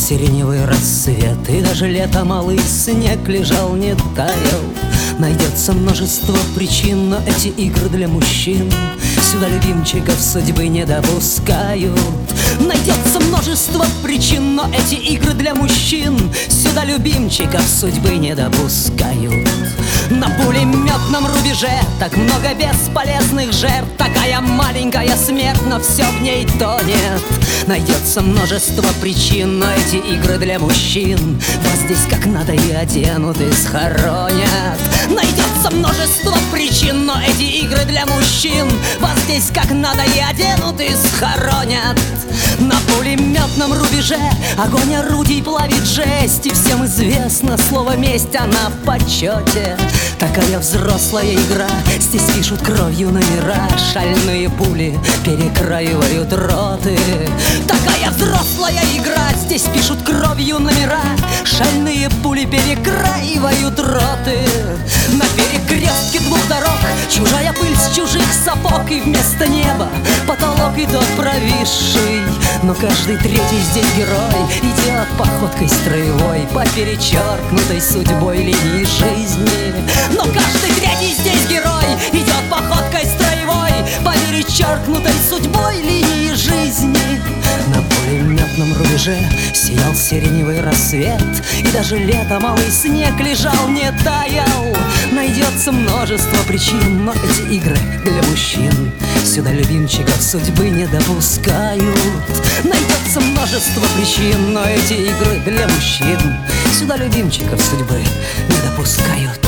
сиреневый рассвет, и даже лето малый снег лежал, не таял. Найдется множество причин, но эти игры для мужчин сюда любимчиков судьбы не допускают. Найдется множество причин, но эти игры для мужчин сюда любимчиков судьбы не допускают. На пулеметном рубеже так много бесполезных жертв, такая маленькая смерть, но все в ней тонет. Найдется множество причин, но эти игры для мужчин вас здесь как надо и оденут, и схоронят. Найдется множество причин, но эти игры для мужчин вас здесь как надо и оденут, и схоронят. На пулеметном рубеже огонь орудий плавит жесть, и всем известно слово месть, она в почете. Такая взрослая игра, здесь пишут кровью номера, шальные пули перекраивают роты. Такая взрослая игра, здесь пишут кровью номера, шальные пули перекраивают роты. На перекрестке двух дорог чужая пыль с чужих сапог, и вместо неба потолок и тот провисший. Но каждый третий здесь герой идет походкой строевой по перечеркнутой судьбой линии жизни. Но каждый третий здесь герой идет походкой строевой по перечеркнутой судьбой линии жизни. На пулеметном рубеже сиял сиреневый рассвет, и даже лето малый снег лежал, не таял. Найдется множество причин, но эти игры для мужчин сюда любимчиков судьбы не допускают. Найдется множество причин, но эти игры для мужчин сюда любимчиков судьбы не допускают.